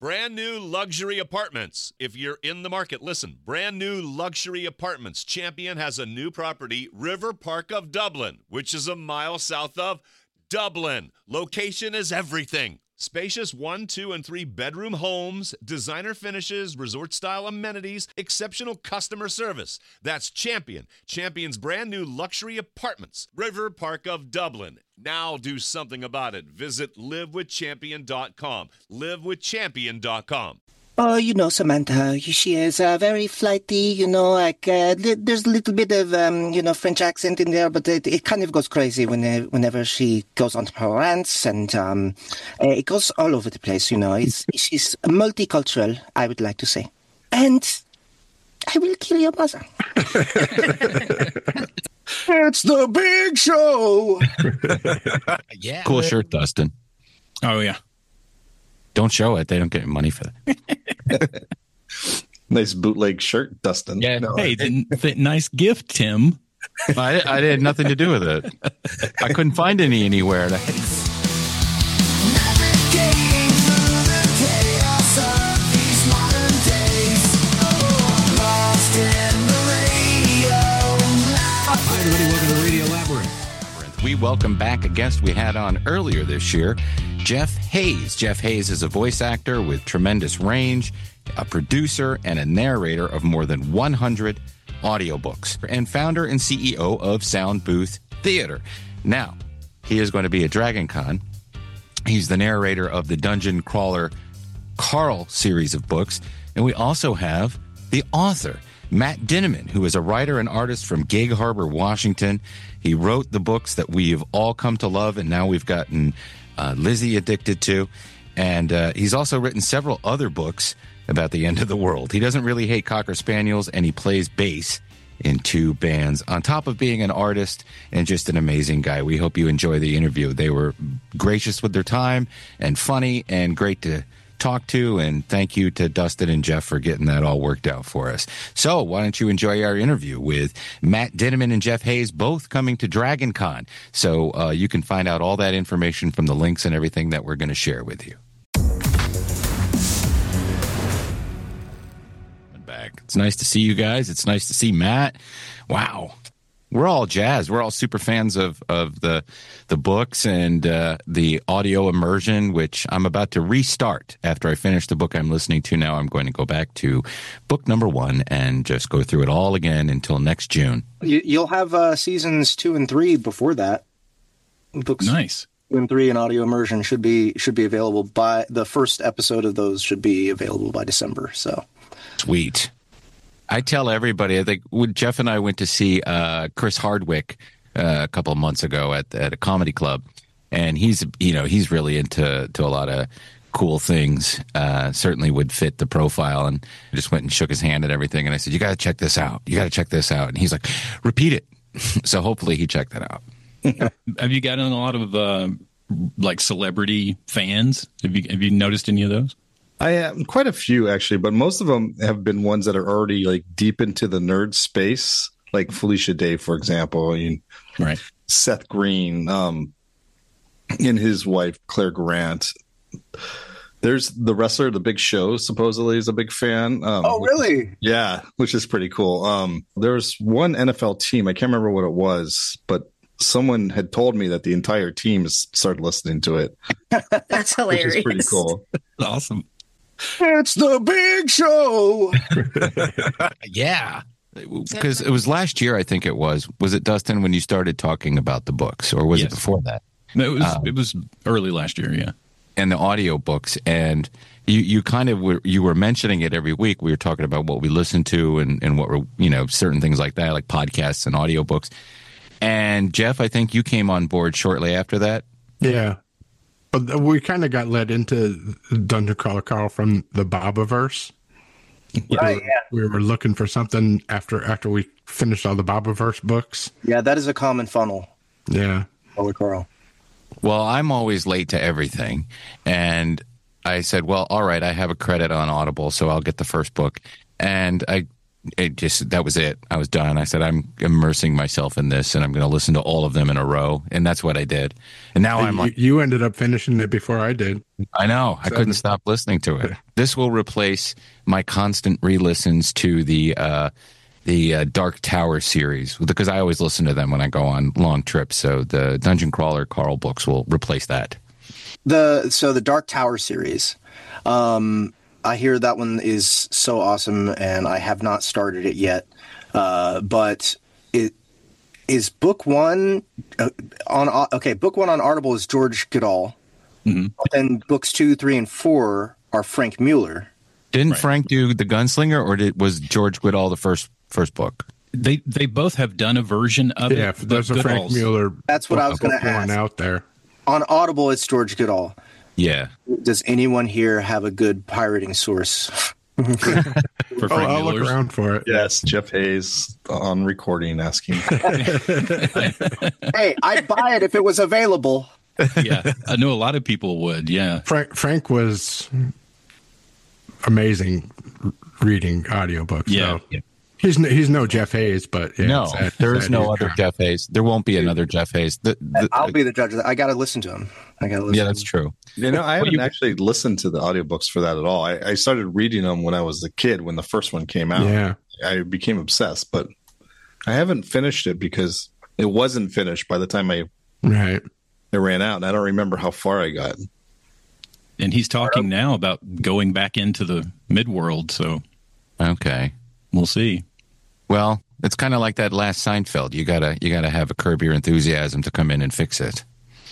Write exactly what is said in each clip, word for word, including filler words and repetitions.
Brand new luxury apartments. If you're in the market, listen. Brand new luxury apartments. Champion has a new property, River Park of Dublin, which is a mile south of Dublin. Location is everything. Spacious one, two, and three bedroom homes, designer finishes, resort-style amenities, exceptional customer service. That's Champion. Champion's brand new luxury apartments. River Park of Dublin. Now do something about it. Visit live with champion dot com. live with champion dot com. Oh, you know, Samantha, she is uh, very flighty, you know, like, uh, li- there's a little bit of, um, you know, French accent in there, but it, it kind of goes crazy when, uh, whenever she goes on her rants, and um, uh, it goes all over the place, you know. It's, she's multicultural, I would like to say. And I will kill your mother. It's the big show! Yeah. Cool shirt, Dustin. Oh, yeah. Don't show it. They don't get money for that. Nice bootleg shirt, Dustin. Yeah. No, Hey, th- th- nice gift, Tim. I, I had nothing to do with it. I couldn't find any anywhere. Hi, everybody. Welcome to Radio Labyrinth. We welcome back a guest we had on earlier this year, Jeff Hayes. Jeff Hayes is a voice actor with tremendous range, a producer, and a narrator of more than one hundred audiobooks, and founder and C E O of Sound Booth Theater. Now, he is going to be at Dragon Con. He's the narrator of the Dungeon Crawler Carl series of books, and we also have the author, Matt Dinniman, who is a writer and artist from Gig Harbor, Washington. He wrote the books that we have all come to love, and now we've gotten uh, Lizzie addicted to. And uh, he's also written several other books about the end of the world. He doesn't really hate Cocker Spaniels, and he plays bass in two bands, on top of being an artist and just an amazing guy. We hope you enjoy the interview. They were gracious with their time and funny and great to talk to, and thank you to Dustin and Jeff for getting that all worked out for us. So why don't you enjoy our interview with Matt Dinniman and Jeff Hayes, both coming to Dragon Con. So uh, you can find out all that information from the links and everything that we're going to share with you. Back. It's nice to see you guys. It's nice to see Matt. Wow. We're all jazzed. We're all super fans of, of the the books and uh, the audio immersion, which I'm about to restart after I finish the book I'm listening to now. I'm going to go back to book number one and just go through it all again until next June. You, you'll have uh, seasons two and three before that. Books Nice. two and three and audio immersion should be should be available by the first episode of those should be available by December. So Sweet. I tell everybody, I think when Jeff and I went to see uh, Chris Hardwick uh, a couple of months ago at, at a comedy club, and he's, you know, he's really into to a lot of cool things, uh, certainly would fit the profile, and I just went and shook his hand and everything, and I said, you got to check this out. You got to check this out. And he's like, repeat it. So hopefully he checked that out. Have you gotten a lot of uh, like celebrity fans? Have you have you noticed any of those? I have quite a few actually, but most of them have been ones that are already like deep into the nerd space, like Felicia Day, for example. I mean, Right. Seth Green, um, and his wife Claire Grant. There's the wrestler, The Big Show, supposedly is a big fan. Um, oh, really? which- yeah, which is pretty cool. Um, there's one N F L team, I can't remember what it was, but someone had told me that the entire team has started listening to it. That's Which hilarious. is pretty cool. Awesome. It's the big show. Yeah. Because it was last year, I think it was. Was it, Dustin, when you started talking about the books, or was Yes. it before that? It was Um, it was early last year. Yeah. And the audio books, and you, you kind of were, you were mentioning it every week. We were talking about what we listened to and, and what were, you know, certain things like that, like podcasts and audiobooks. And Jeff, I think you came on board shortly after that. Yeah. But we kind of got led into Dungeon Crawler Carl from the Bobaverse. Right, yeah. We were looking for something after after we finished all the Bobaverse books. Yeah, that is a common funnel. Yeah. Holy Carl. Well, I'm always late to everything. And I said, well, all right, I have a credit on Audible, so I'll get the first book. And I it just that was it. I was done. I said I'm immersing myself in this, and I'm going to listen to all of them in a row, and that's what I did. And now I'm you, like, you ended up finishing it before I did. I know. I So couldn't the- stop listening to it. This will replace my constant re-listens to the uh, the uh, Dark Tower series because I always listen to them when I go on long trips. So the Dungeon Crawler Carl books will replace that. The so the Dark Tower series. Um, I hear that one is so awesome, and I have not started it yet. Uh, but it is book one uh, on okay. Book one on Audible is George Goodall. Mm-hmm. Then books two, three, and four are Frank Mueller. Didn't Right. Frank do the Gunslinger, or did was George Goodall the first first book? They they both have done a version of Yeah, it. there's a Frank Goodall's- Mueller That's what I was going to one ask. out there. On Audible, it's George Goodall. Yeah. Does anyone here have a good pirating source? for Oh, Frank I'll look Mueller's. around for it. Yes, Jeff Hayes on recording asking. Hey, I'd buy it if it was available. Yeah, I know a lot of people would. Yeah, Frank Frank was amazing reading audiobooks. Yeah. So he's no, he's no Jeff Hayes, but yeah, No, sad- there is sad no he's other gone. Jeff Hayes. There won't be another Jeff Hayes. The, the, I'll be the judge of that. I got to listen to him. I got to listen. yeah, that's true. You know, I What do haven't you- actually listened to the audiobooks for that at all. I, I started reading them when I was a kid, when the first one came out. Yeah, I became obsessed, but I haven't finished it because it wasn't finished by the time I right. it ran out, and I don't remember how far I got. and he's talking now about going back into the midworld. So Okay. we'll see. Well, it's kind of like that last Seinfeld. You gotta you gotta have a Curb Your Enthusiasm to come in and fix it.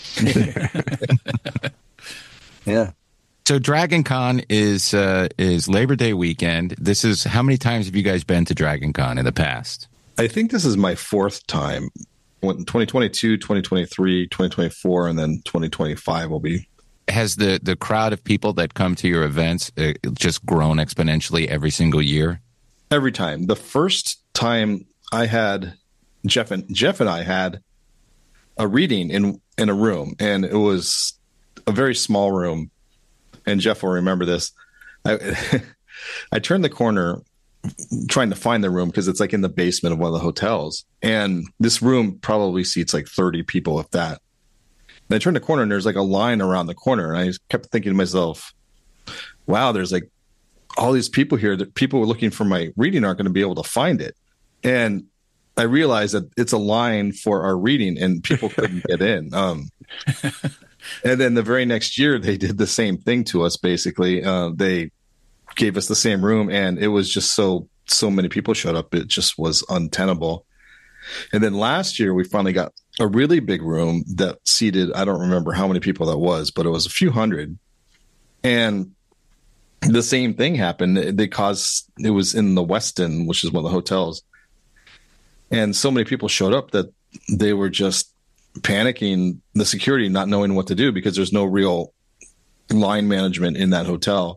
Yeah. So Dragon Con is uh, is Labor Day weekend. This is how many times have you guys been to Dragon Con in the past? I think this is my fourth time. When twenty twenty-two, twenty twenty-three, twenty twenty-four, and then twenty twenty-five will be. Has the the crowd of people that come to your events uh, just grown exponentially every single year? Every time. The first time I had Jeff and Jeff and I had a reading in in a room, and it was a very small room. And Jeff will remember this. I I turned the corner trying to find the room because it's like in the basement of one of the hotels, and this room probably seats like thirty people, if that. And I turned the corner, and there's like a line around the corner, and I kept thinking to myself, "Wow, there's like all these people here that people were looking for my reading aren't going to be able to find it." And I realized that it's a line for our reading and people couldn't get in. Um, and then the very next year, they did the same thing to us. Basically, uh, they gave us the same room, and it was just so, so many people showed up. It just was untenable. And then last year, we finally got a really big room that seated, I don't remember how many people that was, but it was a few hundred. And the same thing happened. They caused, it was in the Westin, which is one of the hotels. And so many people showed up that they were just panicking, the security not knowing what to do because there's no real line management in that hotel.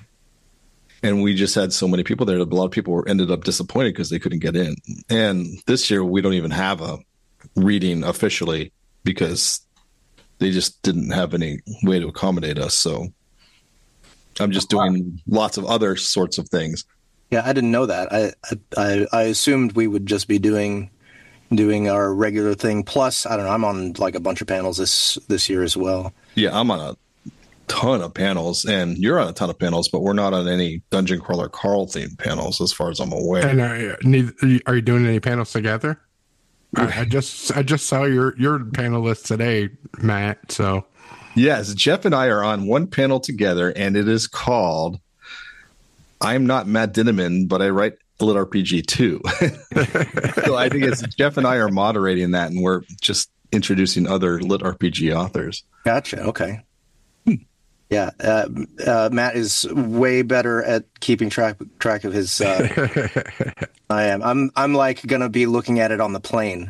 And we just had so many people there. A lot of people were ended up disappointed because they couldn't get in. And this year we don't even have a reading officially because they just didn't have any way to accommodate us. So I'm just doing lots of other sorts of things. Yeah, I didn't know that. I, I I assumed we would just be doing doing our regular thing. Plus, I don't know. I'm on like a bunch of panels this this year as well. Yeah, I'm on a ton of panels, and you're on a ton of panels, but we're not on any Dungeon Crawler Carl themed panels, as far as I'm aware. And are, need, are you doing any panels together? I, I just I just saw your your panel list today, Matt. So Yes, Jeff and I are on one panel together, and it is called "I'm Not Matt Dinneman, but I write Lit R P G too." So I think it's Jeff and I are moderating that, and we're just introducing other Lit R P G authors. Gotcha. Okay. Yeah, uh, uh, Matt is way better at keeping track track of his. Uh, I am. I'm. I'm like gonna be looking at it on the plane,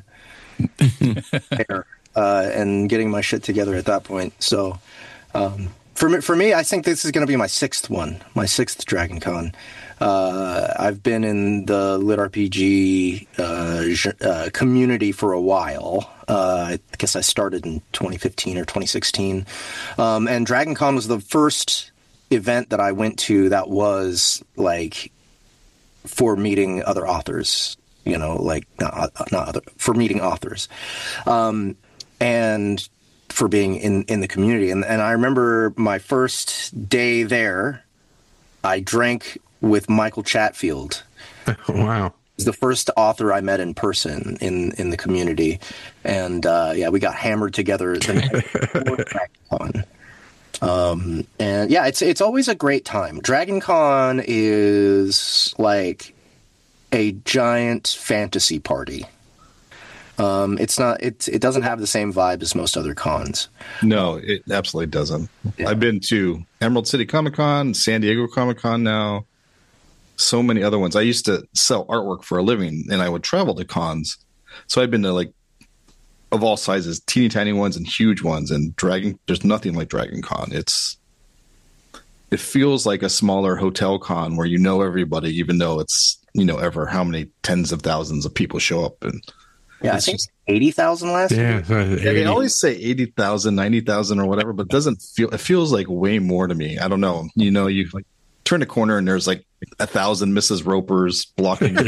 there, uh, and getting my shit together at that point. So, um, for me, for me, I think this is gonna be my sixth one, my sixth Dragon Con. Uh, I've been in the Lit R P G uh, uh, community for a while. Uh, I guess I started in twenty fifteen or twenty sixteen. Um, and Dragon Con was the first event that I went to that was like for meeting other authors. You know, like not not other for meeting authors, um, and for being in, in the community. And and I remember my first day there, I drank with Michael Chatfield. Wow. He's the first author I met in person in, in the community. And uh, yeah, we got hammered together the night before DragonCon. Um, and yeah, it's it's always a great time. DragonCon is like a giant fantasy party. Um, it's not. It it doesn't have the same vibe as most other cons. No, it absolutely doesn't. Yeah. I've been to Emerald City Comic Con, San Diego Comic Con now, so many other ones. I used to sell artwork for a living, and I would travel to cons. So I've been to like of all sizes, teeny tiny ones and huge ones. And Dragon, there's nothing like Dragon Con. It's it feels like a smaller hotel con where you know everybody, even though it's you know ever how many tens of thousands of people show up. And yeah, I think eighty thousand last Yeah, year. so yeah, they eighty. always say eighty thousand, ninety thousand or whatever, but it doesn't feel, it feels like way more to me. I don't know. You know, you like turn a corner and there's like a thousand Missus Ropers blocking.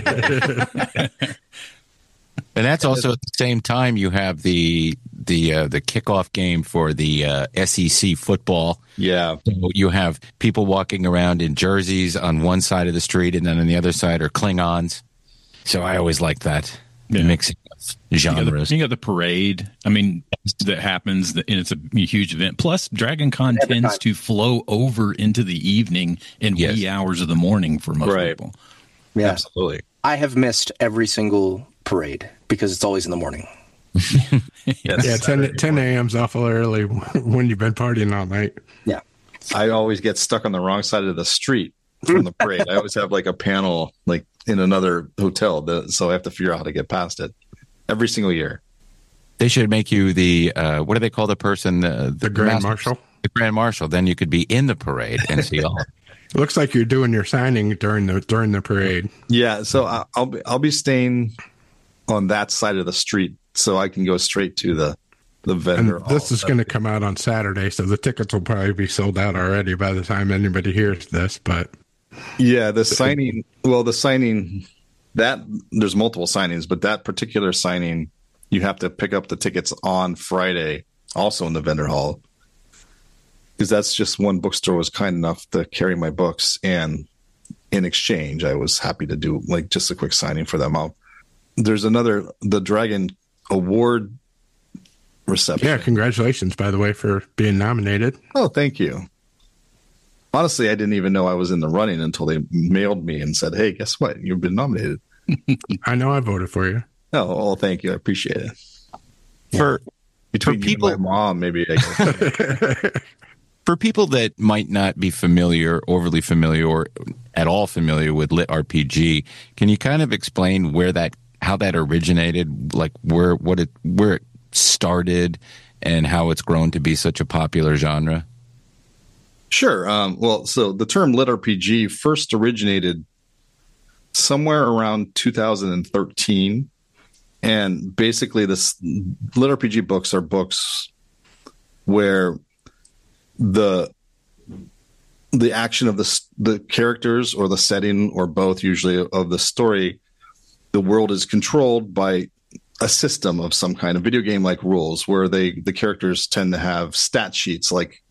And that's also at the same time you have the the uh, the kickoff game for the uh, S E C football. Yeah. So you have people walking around in jerseys on one side of the street, and then on the other side are Klingons. So I always like that Yeah. mixing of You got, the, genres. you got the parade. I mean, that happens, and it's a huge event. Plus, Dragon Con Every tends time. to flow over into the evening and Yes. wee hours of the morning for most Right. people. Yeah, Absolutely. I have missed every single parade because it's always in the morning. Yes. Yeah, ten, ten a.m.'s awful early when you've been partying all night. Yeah. I always get stuck on the wrong side of the street from the parade. I always have like a panel like in another hotel, that, so I have to figure out how to get past it every single year. They should make you the uh, what do they call the person? The, The Grand master- Marshal. The Grand Marshal. Then you could be in the parade and see all. Looks like you're doing your signing during the during the parade. Yeah, so I- I'll be I'll be staying on that side of the street, so I can go straight to the the And vendor. this hall. is going to come out on Saturday, so the tickets will probably be sold out already by the time anybody hears this. But Yeah, the signing. Well, the signing that there's multiple signings, but that particular signing, you have to pick up the tickets on Friday, also in the vendor hall, because that's just one bookstore was kind enough to carry my books, and in exchange, I was happy to do like just a quick signing for them. I'll, there's another the Dragon Award reception. yeah, congratulations, by the way, for being nominated. Oh, thank you. Honestly, I didn't even know I was in the running until they mailed me and said, "Hey, guess what? You've been nominated." I know I voted for you. Oh, well, thank you. I appreciate it. For Between For you people- and my mom, maybe. I guess. For people that might not be familiar, overly familiar, or at all familiar with Lit R P G, can you kind of explain where that, how that originated, like where what it where it started, and how it's grown to be such a popular genre? Sure. Um, well, so the term Lit R P G first originated somewhere around two thousand thirteen. And basically, this Lit R P G books are books where the the action of the s- the characters or the setting or both, usually of the story, the world is controlled by a system of some kind of video game like rules, where they the characters tend to have stat sheets like,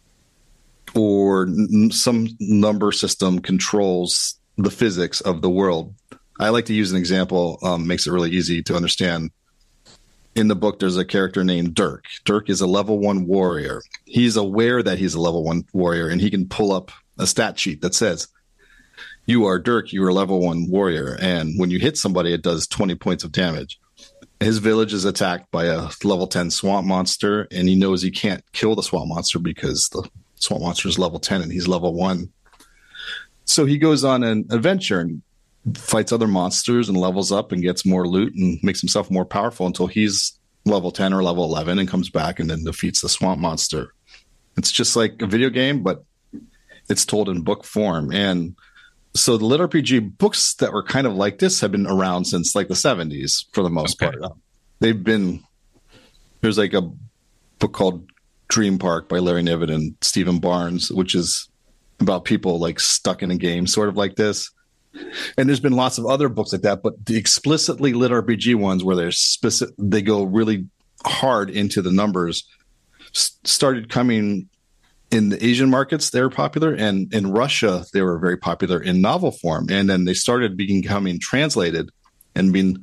or n- some number system controls the physics of the world. I like to use an example, um, makes it really easy to understand. In the book, there's a character named Dirk. Dirk is a level one warrior. He's aware that he's a level one warrior, and he can pull up a stat sheet that says, "You are Dirk, you are a level one warrior. And when you hit somebody, it does twenty points of damage." His village is attacked by a level ten swamp monster, and he knows he can't kill the swamp monster because the swamp monster is level ten and he's level one. So he goes on an adventure and fights other monsters and levels up and gets more loot and makes himself more powerful until he's level ten or level eleven and comes back and then defeats the swamp monster. It's just like a video game, but it's told in book form. And so the Lit R P G books that were kind of like this have been around since like the seventies for the most Okay. part. They've been, there's like a book called Dream Park by Larry Niven and Stephen Barnes, which is about people like stuck in a game, sort of like this. And there's been lots of other books like that, but the explicitly lit R P G ones where they're specific, they go really hard into the numbers, s- started coming in the Asian markets. They were popular, and in Russia they were very popular in novel form. And then they started becoming translated and being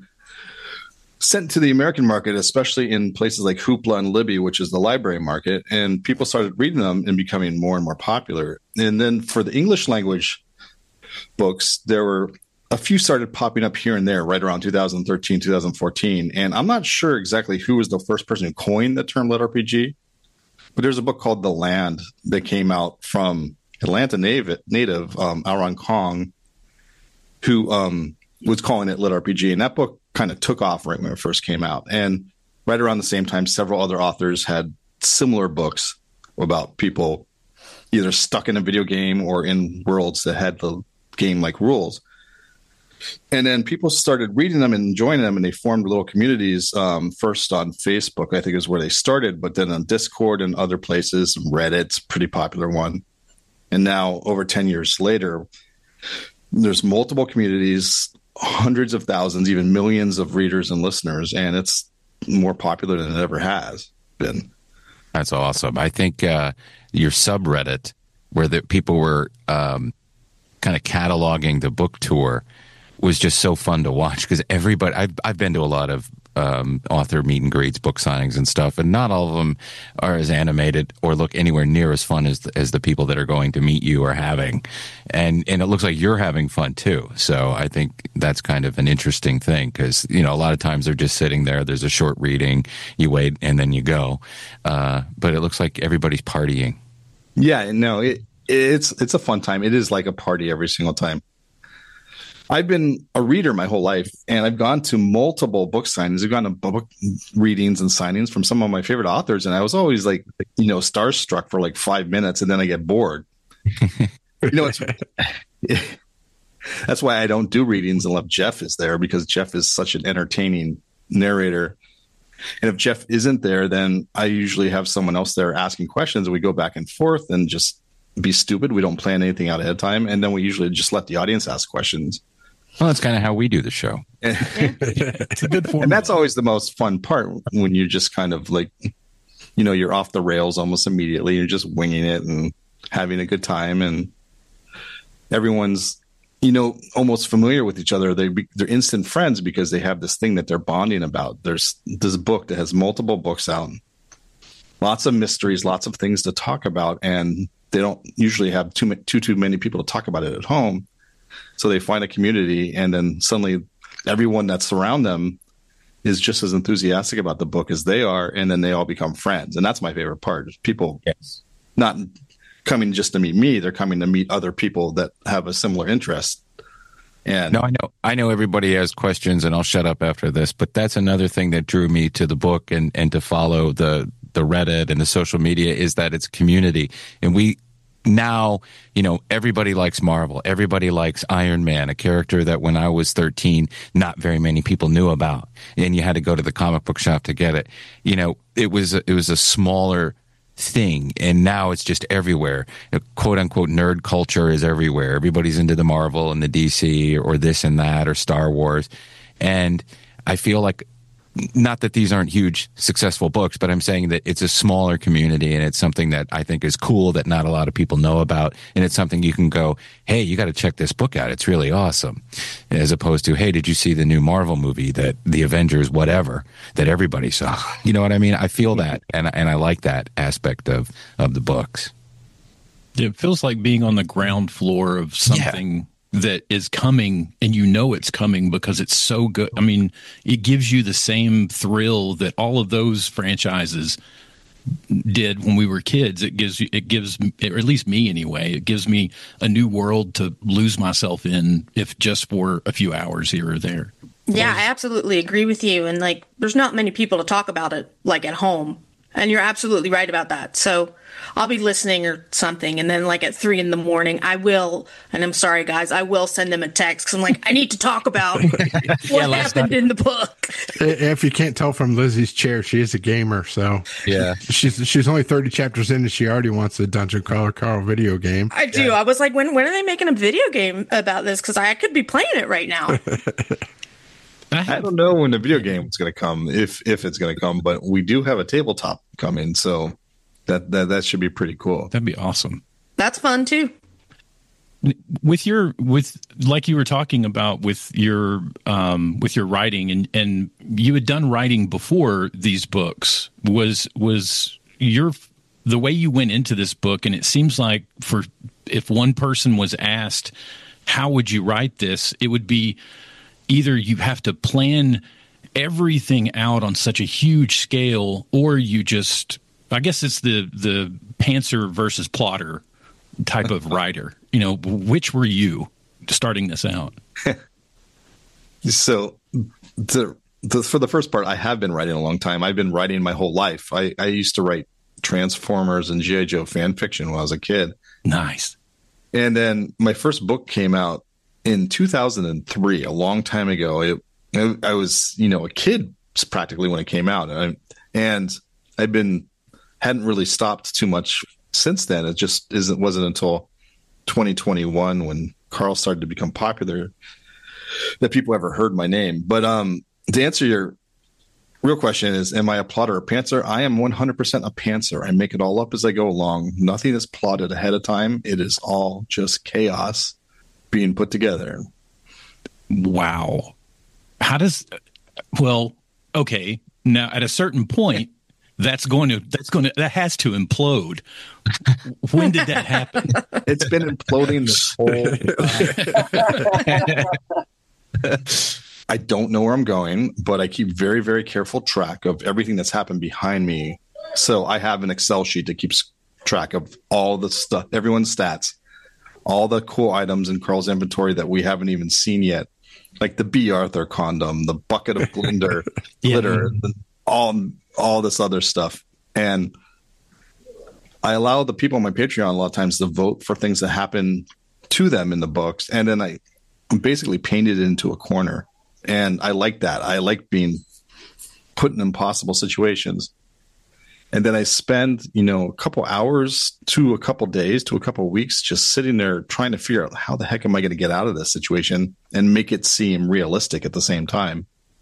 sent to the American market, especially in places like Hoopla and Libby, which is the library market. And people started reading them and becoming more and more popular. And then for the English language books, there were a few started popping up here and there right around two thousand thirteen, two thousand fourteen. And I'm not sure exactly who was the first person who coined the term lit R P G, but there's a book called The Land that came out from Atlanta native, native um, Aaron Kong, who um, was calling it lit R P G. And that book kind of took off right when it first came out. And right around the same time, several other authors had similar books about people either stuck in a video game or in worlds that had the game-like rules. And then people started reading them and enjoying them, and they formed little communities. Um, first on Facebook, I think is where they started, but then on Discord and other places. Reddit's a pretty popular one. And now, over ten years later, there's multiple communities, hundreds of thousands, even millions of readers and listeners, and it's more popular than it ever has been. That's awesome. I think uh, your subreddit, where the people were um, kind of cataloging the book tour, was just so fun to watch, because everybody, I've, I've been to a lot of um, author meet and greets, book signings and stuff, and not all of them are as animated or look anywhere near as fun as the, as the people that are going to meet you are having. And and it looks like you're having fun too. So I think that's kind of an interesting thing, because, you know, a lot of times they're just sitting there, there's a short reading, you wait, and then you go. Uh, but it looks like everybody's partying. Yeah, no, it, it's it's a fun time. It is like a party every single time. I've been a reader my whole life, and I've gone to multiple book signings. I've gone to book readings and signings from some of my favorite authors, and I was always like, you know, starstruck for like five minutes, and then I get bored. You know, it's, that's why I don't do readings unless Jeff is there, because Jeff is such an entertaining narrator. And if Jeff isn't there, then I usually have someone else there asking questions, and we go back and forth and just be stupid. We don't plan anything out ahead of time, and then we usually just let the audience ask questions. Well, that's kind of how we do the show. It's a good form. And that's always the most fun part, when you're just kind of like, you know, you're off the rails almost immediately. You're just winging it and having a good time, and everyone's, you know, almost familiar with each other. They be, they're instant friends because they have this thing that they're bonding about. There's this book that has multiple books out, lots of mysteries, lots of things to talk about, and they don't usually have too too too many people to talk about it at home. So they find a community, and then suddenly everyone that's around them is just as enthusiastic about the book as they are, and then they all become friends. And that's my favorite part, is people Yes. not coming just to meet me, they're coming to meet other people that have a similar interest. And No, I know. I know everybody has questions, and I'll shut up after this. But that's another thing that drew me to the book and, and to follow the the Reddit and the social media, is that it's community. And we now, you know, everybody likes Marvel. Everybody likes Iron Man, a character that when I was thirteen, not very many people knew about, and you had to go to the comic book shop to get it. You know, it was it was a smaller thing, and now it's just everywhere. Quote unquote nerd culture is everywhere. Everybody's into the Marvel and the D C or this and that or Star Wars. And I feel like, not that these aren't huge successful books, but I'm saying that it's a smaller community, and it's something that I think is cool that not a lot of people know about. And it's something you can go, hey, you got to check this book out. It's really awesome. As opposed to, hey, did you see the new Marvel movie, that the Avengers, whatever, that everybody saw? You know what I mean? I feel that. And, and I like that aspect of, of the books. It feels like being on the ground floor of something that is coming, and you know it's coming because it's so good. I mean, it gives you the same thrill that all of those franchises did when we were kids. It gives you, it gives, or at least me anyway, it gives me a new world to lose myself in, if just for a few hours here or there. Yeah, I absolutely agree with you. And like, there's not many people to talk about it, like at home. And you're absolutely right about that. So I'll be listening or something, and then like at three in the morning, I will, and I'm sorry guys, I will send them a text because I'm like, I need to talk about what Yeah, happened in the book. If you can't tell from Lizzie's chair, she is a gamer, so Yeah. she's she's only thirty chapters in, and she already wants a Dungeon Crawler Carl video game. I do. I was like, when when are they making a video game about this? Because I could be playing it right now. I don't know when the video game is going to come, if if it's going to come, but we do have a tabletop coming, so that that that should be pretty cool. That'd be awesome. That's fun too. With your with like you were talking about with your um with your writing, and and you had done writing before these books. Was was your the way you went into this book, and it seems like for if one person was asked how would you write this, it would be either you have to plan everything out on such a huge scale, or you just, I guess it's the the pantser versus plotter type of writer. You know, which were you starting this out? So the, the for the first part, I have been writing a long time. I've been writing my whole life. I, I used to write Transformers and G I. Joe fan fiction when I was a kid. Nice. And then my first book came out in two thousand three, a long time ago. It, I, I was, you know, a kid practically when it came out. And, I, and I've been, hadn't really stopped too much since then. It just isn't, wasn't until twenty twenty-one when Carl started to become popular that people ever heard my name. But um, to answer your real question is, am I a plotter or a pantser? I am one hundred percent a pantser. I make it all up as I go along. Nothing is plotted ahead of time. It is all just chaos being put together. Wow. How does, well, okay. Now at a certain point, that's going to, that's going to, that has to implode. When did that happen? It's been imploding this whole time. I don't know where I'm going, but I keep very, very careful track of everything that's happened behind me. So I have an Excel sheet that keeps track of all the stuff, everyone's stats, all the cool items in Carl's inventory that we haven't even seen yet, like the B. Arthur condom, the bucket of glitter, Yeah. glitter, the, all all this other stuff. And I allow the people on my Patreon a lot of times to vote for things that happen to them in the books, and then I basically paint it into a corner. And I like that. I like being put in impossible situations. And then I spend, you know, a couple hours to a couple days to a couple weeks just sitting there trying to figure out how the heck am I going to get out of this situation and make it seem realistic at the same time.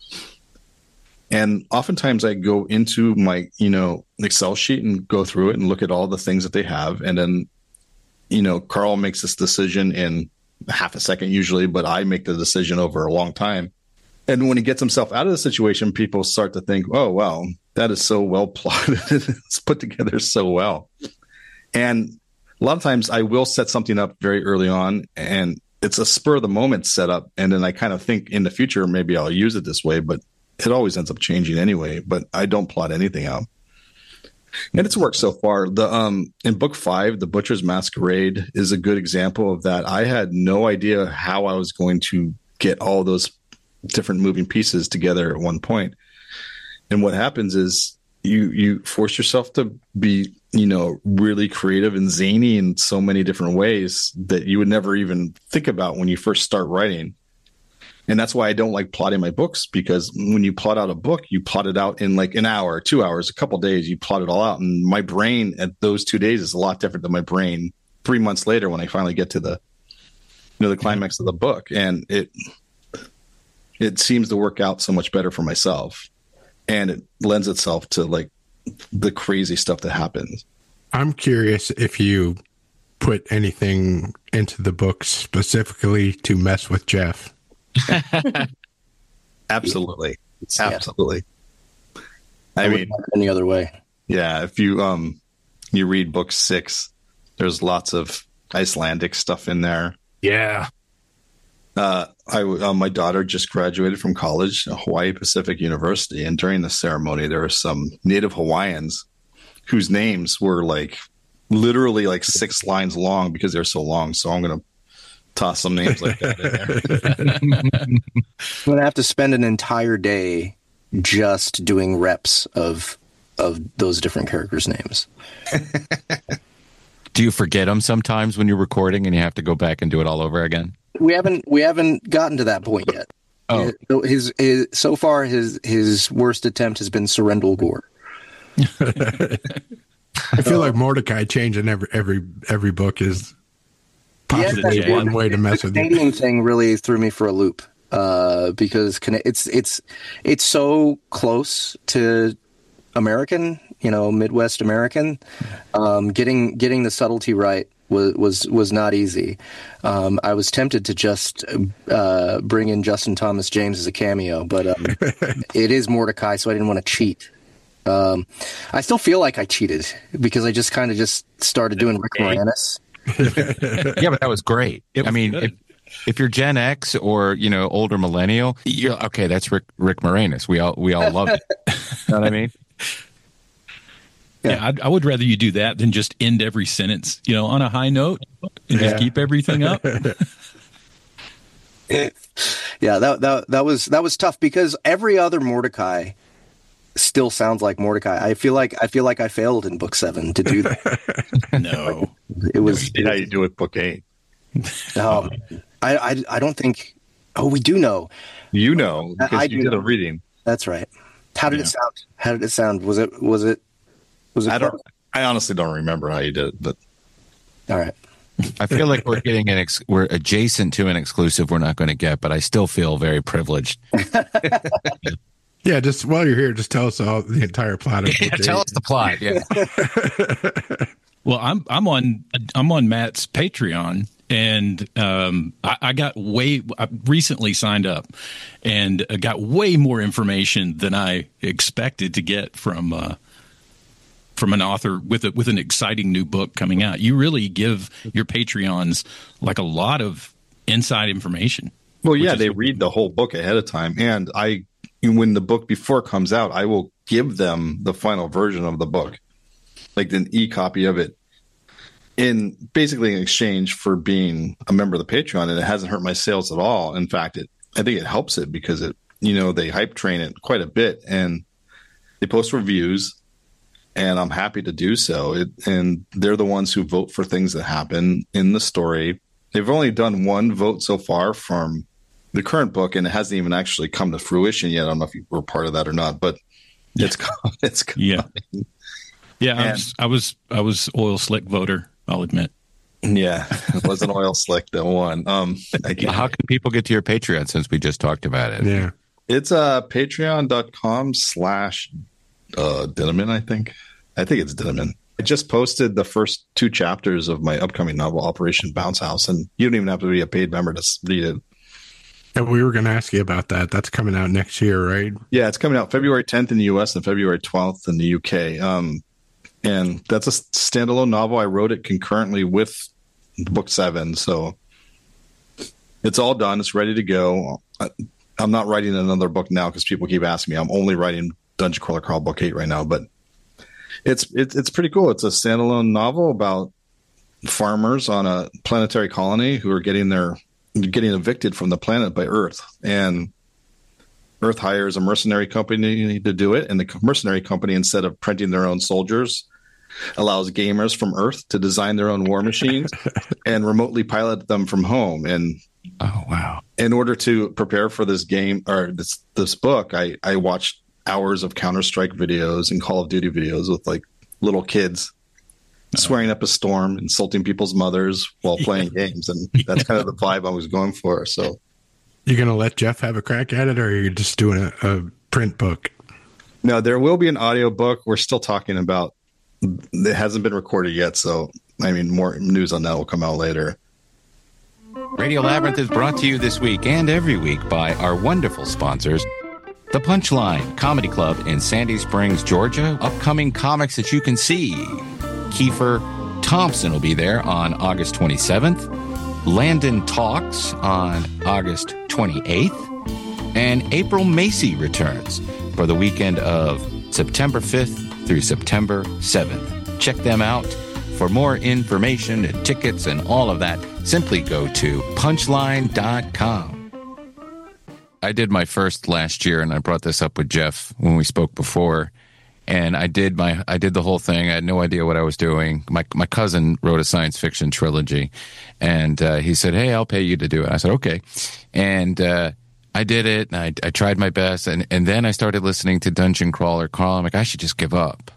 And oftentimes I go into my, you know, Excel sheet and go through it and look at all the things that they have. And then, you know, Carl makes this decision in half a second usually, but I make the decision over a long time. And when he gets himself out of the situation, people start to think, oh, wow, that is so well plotted. It's put together so well. And a lot of times I will set something up very early on, and it's a spur of the moment setup. And then I kind of think in the future, maybe I'll use it this way, but it always ends up changing anyway. But I don't plot anything out. And it's worked so far. The um in book five, The Butcher's Masquerade is a good example of that. I had no idea how I was going to get all those different moving pieces together at one point. And what happens is you you force yourself to be, you know, really creative and zany in so many different ways that you would never even think about when you first start writing. And that's why I don't like plotting my books, because when you plot out a book, you plot it out in like an hour, two hours, a couple of days, you plot it all out. And my brain at those two days is a lot different than my brain three months later when I finally get to the, you know, the climax of the book. And it, it seems to work out so much better for myself. And it lends itself to like the crazy stuff that happens. I'm curious if you put anything into the book specifically to mess with Jeff. Absolutely. Absolutely. I I mean, any other way. yeah, if you um you read book six, there's lots of Icelandic stuff in there. Yeah. Uh, I uh, my daughter just graduated from college, Hawaii Pacific University, and during the ceremony, there were some Native Hawaiians whose names were like literally like six lines long because they're so long. So I'm gonna toss some names like that in there. I'm going to have to spend an entire day just doing reps of of those different characters' names. Do you forget them sometimes when you're recording and you have to go back and do it all over again? We haven't we haven't gotten to that point yet. Oh, his, his so far his his worst attempt has been Surrendal Gore. I feel like Mordecai changing every every every book is possibly yeah, one way to mess the with you. Canadian thing really threw me for a loop uh, because it's it's it's so close to American, you know, Midwest American. Um, getting getting the subtlety right was was was not easy. Um, I was tempted to just uh, bring in Justin Thomas James as a cameo, but um, it is Mordecai, so I didn't want to cheat. Um, I still feel like I cheated because I just kind of just started doing Rick Moranis. Yeah, but that was great. Was I mean, if, if you're Gen X or, you know, older millennial, you're okay. That's Rick Rick Moranis. We all we all love it. You know what I mean? Yeah, yeah I'd, I would rather you do that than just end every sentence, you know, on a high note and Yeah. just keep everything up. Yeah, that that that was that was tough because every other Mordecai still sounds like Mordecai. I feel like I feel like I failed in book seven to do that. No, it was How you do with book eight? Um, I, I I don't think. Oh, we do know. You know, because I you do did know. a reading. That's right. How did Yeah. it sound? How did it sound? Was it was it was it? I don't. I honestly don't remember how you did it, but All right. I feel like we're getting an ex- we're adjacent to an exclusive we're not going to get, but I still feel very privileged. Yeah, just while you're here, just tell us all the entire plot of Yeah, book tell eight. us the plot. Yeah. well, I'm I'm on I'm on Matt's Patreon, and um, I, I got way I recently signed up, and got way more information than I expected to get from. Uh, from an author with a, with an exciting new book coming out. You really give your Patreons like a lot of inside information. well, yeah, is- they read the whole book ahead of time, and I, when the book before it comes out, I will give them the final version of the book, like an e-copy of it, in basically in exchange for being a member of the Patreon, and it hasn't hurt my sales at all. In fact, it I think it helps it because it, you know, they hype train it quite a bit, and they post reviews. And I'm happy to do so. It, and they're the ones who vote for things that happen in the story. They've only done one vote so far from the current book, and it hasn't even actually come to fruition yet. I don't know if you were part of that or not, but it's coming. It's coming. Yeah. Yeah, I And- was, I was I was oil slick voter, I'll admit. Yeah, it was an oil slick that won. Um, again, How can people get to your Patreon since we just talked about it? Yeah. it's uh, patreon.com slash uh, Dinneman, I think. I think it's Dinneman. I just posted the first two chapters of my upcoming novel, Operation Bounce House, and you don't even have to be a paid member to s- read it. And we were going to ask you about that. That's coming out next year, right? Yeah, it's coming out February tenth in the U S and February twelfth in the U K. Um, and that's a standalone novel. I wrote it concurrently with book seven. So it's all done. It's ready to go. I, I'm not writing another book now because people keep asking me. I'm only writing Dungeon Crawler Crawl Book eight right now. But it's, it's, it's pretty cool. It's a standalone novel about farmers on a planetary colony who are getting their getting evicted from the planet by Earth. And Earth hires a mercenary company to do it, and the mercenary company, instead of printing their own soldiers, allows gamers from Earth to design their own war machines and remotely pilot them from home. And Oh, wow. in order to prepare for this game or this this book, I I watched hours of Counter-Strike videos and Call of Duty videos with like little kids swearing up a storm, insulting people's mothers while playing games, and that's kind of the vibe I was going for. So. You going to let Jeff have a crack at it, or are you just doing a, a print book? No, there will be an audio book. We're still talking about it hasn't been recorded yet, so I mean more news on that will come out later. Radio Labyrinth is brought to you this week and every week by our wonderful sponsors. The Punchline Comedy Club in Sandy Springs, Georgia. Upcoming comics that you can see. Kiefer Thompson will be there on August twenty-seventh. Landon Talks on August twenty-eighth. And April Macy returns for the weekend of September fifth through September seventh. Check them out. For more information and tickets and all of that, simply go to punchline dot com. I did my first last year, and I brought this up with Jeff when we spoke before. And I did my I did the whole thing. I had no idea what I was doing. My my cousin wrote a science fiction trilogy, and uh, he said, "Hey, I'll pay you to do it." I said, "Okay," and uh, I did it. And I I tried my best, and and then I started listening to Dungeon Crawler Carl. I'm like, I should just give up.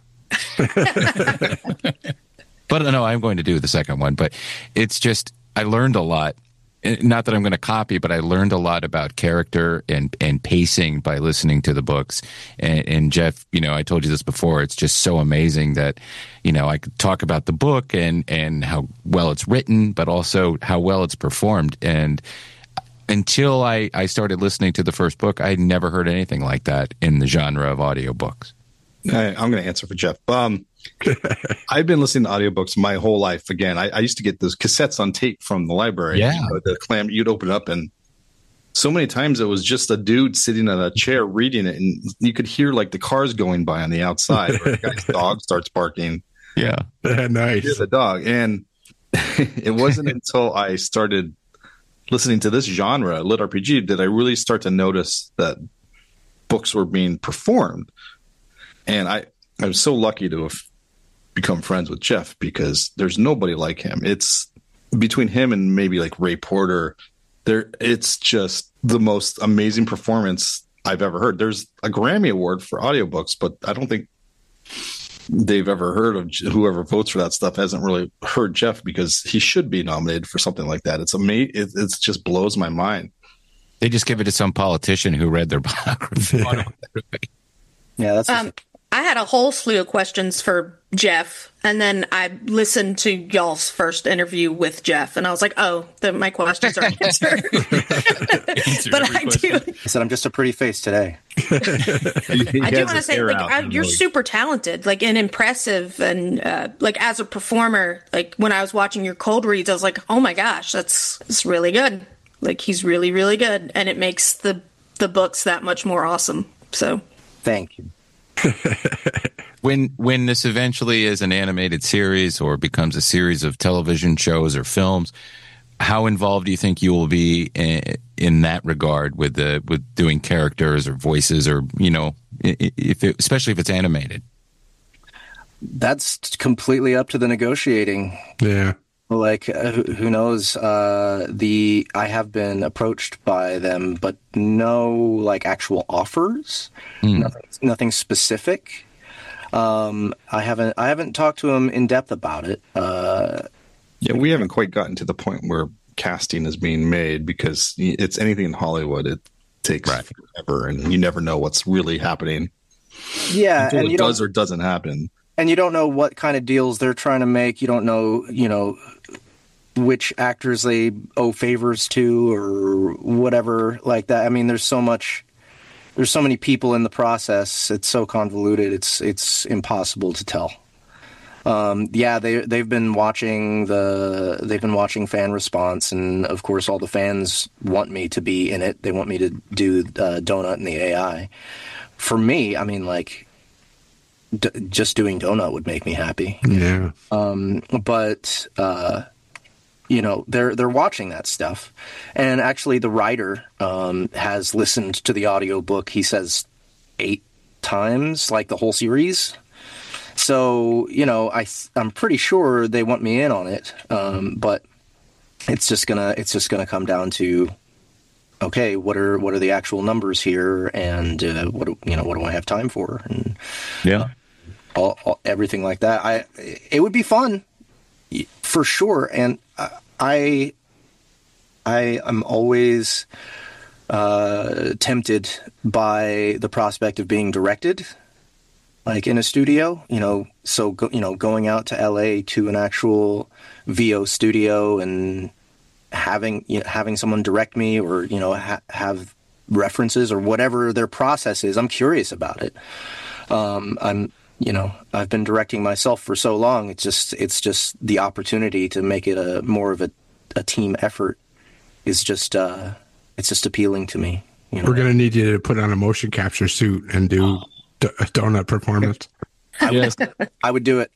But no, I'm going to do the second one. But it's just I learned a lot. Not that I'm going to copy, but I learned a lot about character and, and pacing by listening to the books. And, and Jeff, you know, I told you this before. It's just so amazing that, you know, I could talk about the book and, and how well it's written, but also how well it's performed. And until I, I started listening to the first book, I had never heard anything like that in the genre of audiobooks. I, I'm going to answer for Jeff. Um, I've been listening to audiobooks my whole life. Again, I, I used to get those cassettes on tape from the library. Yeah. You know, the clam, you'd open it up, and so many times it was just a dude sitting in a chair reading it, and you could hear like the cars going by on the outside, or the guy's dog starts barking. Yeah. Nice. Hear the dog. And it wasn't until I started listening to this genre, Lit R P G, did I really start to notice that books were being performed. And I, I was so lucky to have become friends with Jeff, because there's nobody like him. It's between him and maybe like Ray Porter. There, it's just the most amazing performance I've ever heard. There's a Grammy Award for audiobooks, but I don't think they've ever heard of whoever votes for that stuff hasn't really heard Jeff, because he should be nominated for something like that. It's amazing. It it's just blows my mind. They just give it to some politician who read their biography. Yeah, that's. Um, I had a whole slew of questions for Jeff, and then I listened to y'all's first interview with Jeff, and I was like, "Oh, the, my questions are answered." But I do. I said, "I'm just a pretty face today." I do want to say, like, I, you're super talented, like, and impressive, and uh, like as a performer. Like when I was watching your cold reads, I was like, "Oh my gosh, that's it's really good." Like he's really, really good, and it makes the the books that much more awesome. So, thank you. when when this eventually is an animated series or becomes a series of television shows or films, how involved do you think you will be in, in that regard with the with doing characters or voices, or you know, if it, especially if it's animated? That's completely up to the negotiating. Yeah. Like, uh, who knows? Uh, the I have been approached by them, but no, like, actual offers. Mm. Nothing, nothing specific. Um, I haven't I haven't talked to them in depth about it. Uh, yeah, we haven't quite gotten to the point where casting is being made, because it's anything in Hollywood. It takes right. forever, and you never know what's really happening. Yeah, until and it you does don't, or doesn't happen. And you don't know what kind of deals they're trying to make. You don't know, you know, which actors they owe favors to or whatever like that. I mean, there's so much, there's so many people in the process. It's so convoluted. It's it's impossible to tell. Um, yeah, they they've been watching the they've been watching fan response, and of course, all the fans want me to be in it. They want me to do uh, Donut and the A I. For me, I mean, like. D- just doing Donut would make me happy. Yeah. Um, but uh, you know, they're they're watching that stuff, and actually, the writer um, has listened to the audiobook. He says eight times, like the whole series. So you know, I I'm pretty sure they want me in on it. Um, but it's just gonna it's just gonna come down to. Okay, what are what are the actual numbers here, and uh, what do, you know? What do I have time for? And yeah, all, all, everything like that. I it would be fun for sure, and I I am always uh, tempted by the prospect of being directed, like in a studio. You know, so go, you know, going out to L A to an actual V O studio and. having you know, having someone direct me, or you know ha- have references or whatever their process is. I'm curious about it. Um, I'm you know I've been directing myself for so long. It's just it's just the opportunity to make it a more of a, a team effort is just uh, it's just appealing to me. You know? We're gonna need you to put on a motion capture suit and do d- a donut performance. I would, I would do it.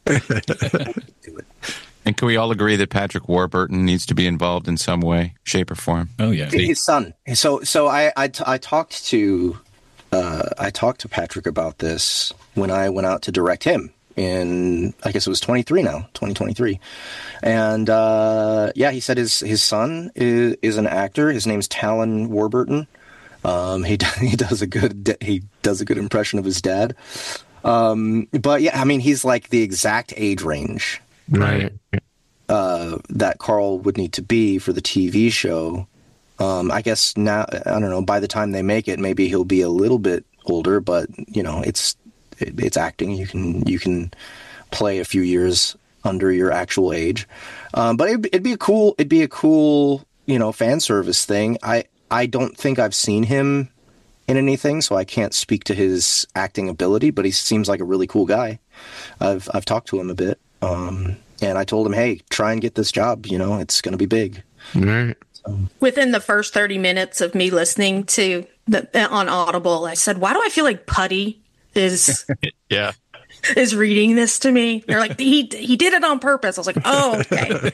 do it. And can we all agree that Patrick Warburton needs to be involved in some way, shape, or form? Oh yeah, his son. So, so I, I, I talked to uh, I talked to Patrick about this when I went out to direct him in, I guess it was twenty-three now, twenty twenty-three. And uh, yeah, he said his, his son is, is an actor. His name's Talon Warburton. Um, he, he does a good, he does a good impression of his dad. Um, but yeah, I mean, he's like the exact age range. Right. Uh, that Carl would need to be for the T V show. Um, I guess now, I don't know, by the time they make it, maybe he'll be a little bit older, but you know, it's, it, it's acting. You can, you can play a few years under your actual age. Um, but it'd, it'd be a cool, it'd be a cool, you know, fan service thing. I, I don't think I've seen him in anything, so I can't speak to his acting ability, but he seems like a really cool guy. I've, I've talked to him a bit. Um, and I told him, hey, try and get this job. You know, it's going to be big. Right. Within the first thirty minutes of me listening to the on Audible, I said, why do I feel like Putty is yeah is reading this to me? They're like, he he did it on purpose. I was like, oh, okay.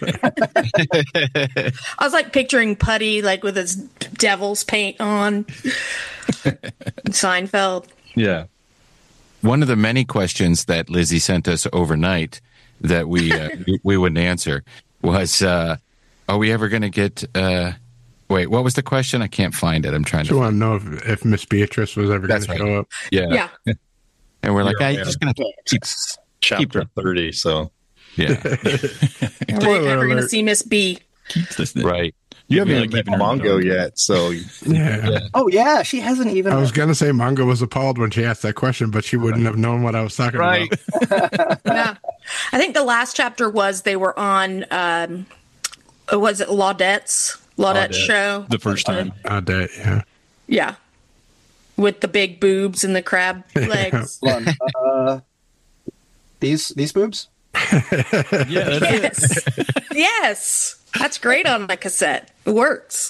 I was like picturing Putty like with his devil's paint on. Seinfeld. Yeah. One of the many questions that Lizzie sent us overnight that we uh, we, we wouldn't answer was, uh, are we ever going to get, uh, wait, what was the question? I can't find it. I'm trying She to. want to know if, if Miss Beatrice was ever going That's to right. show up. Yeah. Yeah. And we're like, Yeah, ah, yeah. you're just going to keep, Chapter thirty. So yeah, Are we Spoiler ever going to alert. see Miss B? keeps this thing. right. you haven't Yeah, even met keeping her Mongo going. yet. So Yeah. Oh yeah, she hasn't even. I was going to say Mongo was appalled when she asked that question, but she wouldn't have known what I was talking Right. about. Yeah. I think the last chapter was they were on, um, was it Laudette's? Laudette's Laudette. show? The first time. I did, yeah. Yeah. With the big boobs and the crab legs. Hold on. Uh, these these boobs. Yeah, that's it. Yes. Yes. That's great on the cassette. It works.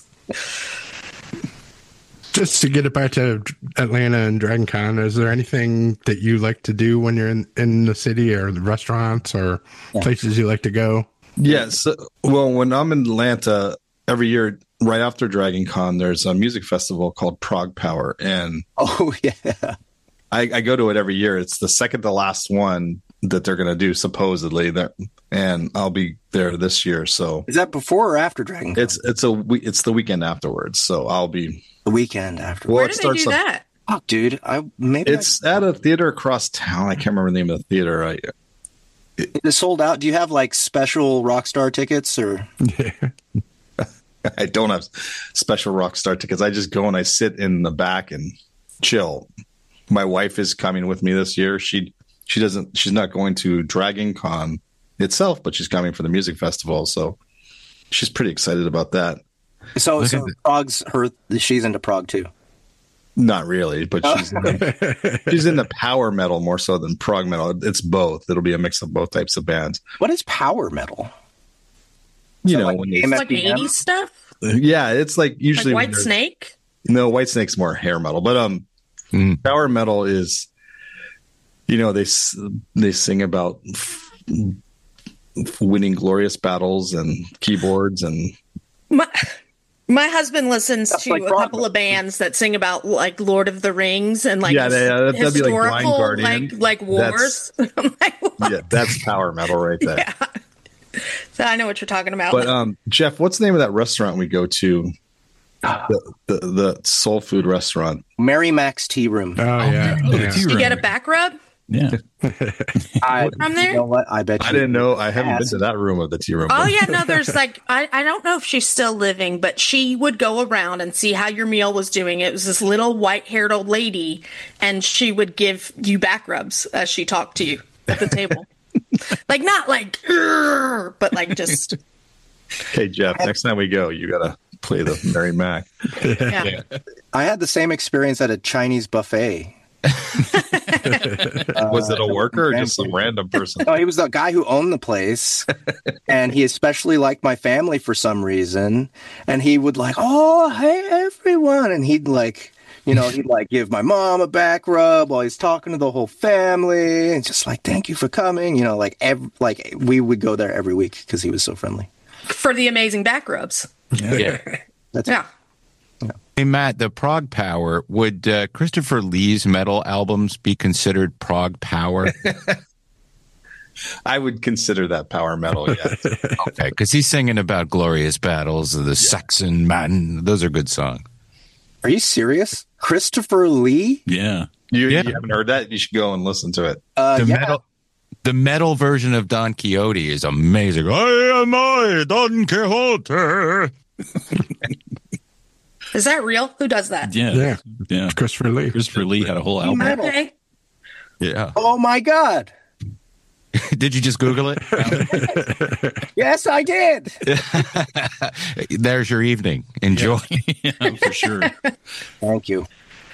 Just to get it back to Atlanta and Dragon Con, is there anything that you like to do when you're in, in the city, or the restaurants or places you like to go? yes, well, when I'm in Atlanta every year, right after Dragon Con, there's a music festival called Prague Power, and Oh yeah. I, I go to it every year. It's the second to last one that they're going to do supposedly there, and I'll be there this year. So Is that before or after Dragon Con? it's it's a we- it's the weekend afterwards. So I'll be. the weekend after. Well, Where it do they starts do up- that? Oh, dude, I maybe It's at a theater across town. I can't remember the name of the theater. I, it's sold out. Do you have like special Rockstar tickets or? Yeah. I don't have special rock star tickets. I just go and I sit in the back and chill. My wife is coming with me this year. She she doesn't. She's not going to Dragon Con itself, but she's coming for the music festival. So she's pretty excited about that. So, Look so at it. Prague's her. She's into Prague too. Not really, but she's in, she's into power metal more so than prog metal. It's both. It'll be a mix of both types of bands. What is power metal? You So know, like when M they, S Like B M? eighties stuff? yeah, it's like usually Like when White they're- Snake? No, White Snake's more hair metal, but um, Mm. power metal is, you know, they s- they sing about f- f- winning glorious battles and keyboards and My, my husband listens That's to like a rock couple of bands that sing about like Lord of the Rings and like Yeah, they- uh, that'd be like Blind historical Guardian. like like wars. I'm like, what? yeah, that's power metal right there. Yeah. So I know what you're talking about. But um, Jeff, what's the name of that restaurant we go to? The, the the soul food restaurant. Mary Mac's Tea Room. Oh, yeah. Oh, the yeah. tea you room. get a back rub Yeah. I, from there? You know what? I bet you. I didn't know. I haven't been Yes. to that room of the tea room. Oh yeah, no, there's like I, I don't know if she's still living, but she would go around and see how your meal was doing. It was this little white haired old lady, and she would give you back rubs as she talked to you at the table. Like not like "Urgh," but like just Hey Jeff, next time we go, you gotta play the Mary Mac. yeah. I had the same experience at a Chinese buffet. Was it a worker or just some random person? No, he was the guy who owned the place, and he especially liked my family for some reason. And he would like, oh, hey everyone, and he'd like, you know, he'd like give my mom a back rub while he's talking to the whole family, and just like, thank you for coming. You know, like every, like we would go there every week because he was so friendly. For the amazing back rubs. Yeah. That's Yeah. Hey, Matt, the prog power, would uh, Christopher Lee's metal albums be considered prog power? I would consider that power metal, yes. Okay, because he's singing about glorious battles of the yeah. Saxon man. Those are good songs. Are you serious? Christopher Lee? Yeah. You, yeah. you haven't heard that? You should go and listen to it. Uh, the yeah. metal the metal version of Don Quixote is amazing. I am I, Don Quixote. Is that real? Who does that? Yeah. Yeah. Yeah. Christopher Lee. Christopher Lee had a whole album. Okay. Yeah. Oh my God. Did you just Google it? Yes, I did. There's your evening. Enjoy. Yeah, for sure. Thank you.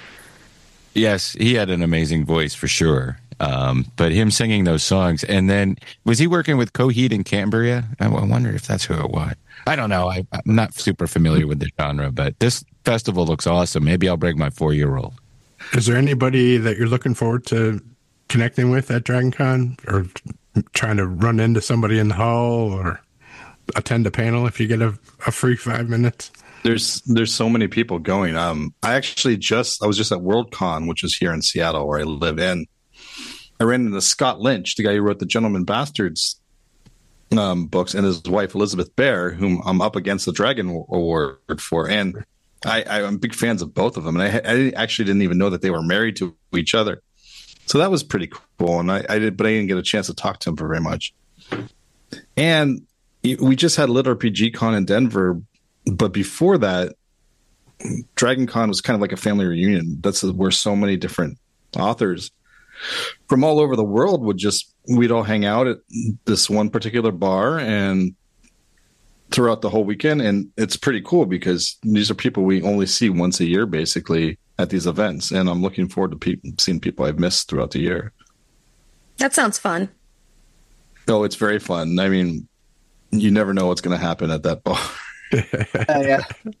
Yes, he had an amazing voice for sure. Um, but him singing those songs, and then was he working with Coheed and Cambria? I wonder if that's who it was. I don't know. I, I'm not super familiar with the genre, but this festival looks awesome. Maybe I'll bring my four-year-old. Is there anybody that you're looking forward to connecting with at DragonCon, or trying to run into somebody in the hall, or attend a panel if you get a, a free five minutes? There's there's so many people going. Um, I actually just I was just at Worldcon, which is here in Seattle where I live in. I ran into Scott Lynch, the guy who wrote the Gentleman Bastards um, books, and his wife Elizabeth Bear, whom I'm up against the Dragon Award for. And I, I'm big fans of both of them. And I, I actually didn't even know that they were married to each other. So that was pretty cool. And I, I did, but I didn't get a chance to talk to him for very much. And we just had Lit R P G Con in Denver, but before that, Dragon Con was kind of like a family reunion. That's where so many different authors from all over the world would just, we'd all hang out at this one particular bar and throughout the whole weekend. And it's pretty cool because these are people we only see once a year, basically, at these events. And I'm looking forward to pe- seeing people I've missed throughout the year. That sounds fun. Oh, it's very fun. I mean, you never know what's going to happen at that bar. uh, yeah.